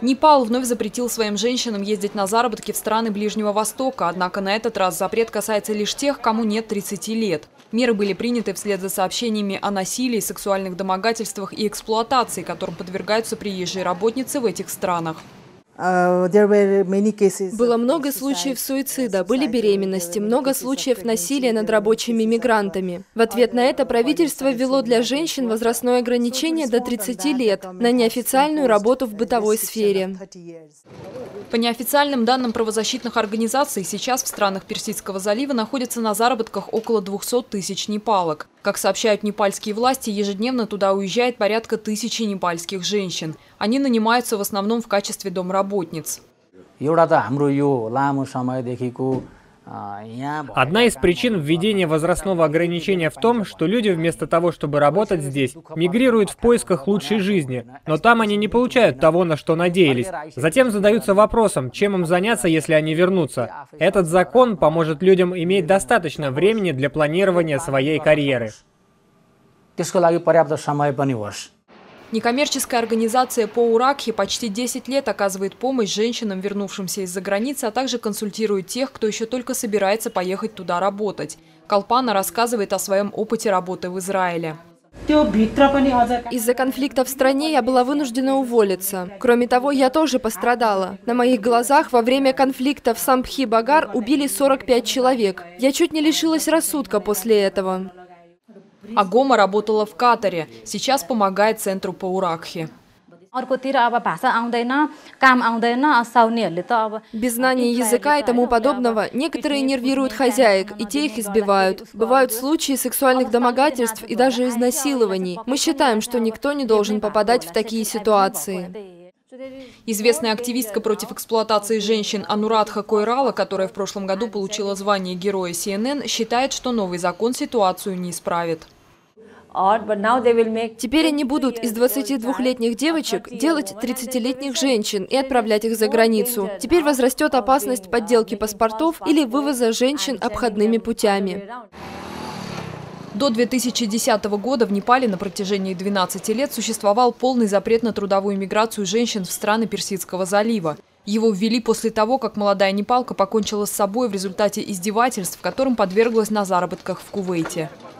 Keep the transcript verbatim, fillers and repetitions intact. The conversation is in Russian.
Непал вновь запретил своим женщинам ездить на заработки в страны Ближнего Востока, однако на этот раз запрет касается лишь тех, кому нет тридцати лет. Меры были приняты вслед за сообщениями о насилии, сексуальных домогательствах и эксплуатации, которым подвергаются приезжие работницы в этих странах. Было много случаев суицида, были беременности, много случаев насилия над рабочими мигрантами. В ответ на это правительство ввело для женщин возрастное ограничение до тридцати лет на неофициальную работу в бытовой сфере. По неофициальным данным правозащитных организаций, сейчас в странах Персидского залива находятся на заработках около двухсот тысяч непалок. Как сообщают непальские власти, ежедневно туда уезжает порядка тысячи непальских женщин. Они нанимаются в основном в качестве домработниц. Одна из причин введения возрастного ограничения в том, что люди вместо того, чтобы работать здесь, мигрируют в поисках лучшей жизни, но там они не получают того, на что надеялись. Затем задаются вопросом, чем им заняться, если они вернутся. Этот закон поможет людям иметь достаточно времени для планирования своей карьеры. Некоммерческая организация Пауракхи почти десять лет оказывает помощь женщинам, вернувшимся из-за границы, а также консультирует тех, кто еще только собирается поехать туда работать. Калпана рассказывает о своем опыте работы в Израиле. Из-за конфликта в стране я была вынуждена уволиться. Кроме того, я тоже пострадала. На моих глазах во время конфликта в Самбхи-Багар убили сорок пять человек. Я чуть не лишилась рассудка после этого. Агома работала в Катаре, сейчас помогает центру Пауракхи. Без знания языка и тому подобного некоторые нервируют хозяек, и те их избивают. Бывают случаи сексуальных домогательств и даже изнасилований. Мы считаем, что никто не должен попадать в такие ситуации. Известная активистка против эксплуатации женщин Анурадха Койрала, которая в прошлом году получила звание Героя Си Эн Эн, считает, что новый закон ситуацию не исправит. Теперь они будут из двадцатидвухлетних девочек делать тридцатилетних женщин и отправлять их за границу. Теперь возрастет опасность подделки паспортов или вывоза женщин обходными путями. До две тысячи десятого года в Непале на протяжении двенадцати лет существовал полный запрет на трудовую миграцию женщин в страны Персидского залива. Его ввели после того, как молодая непалка покончила с собой в результате издевательств, которым подверглась на заработках в Кувейте.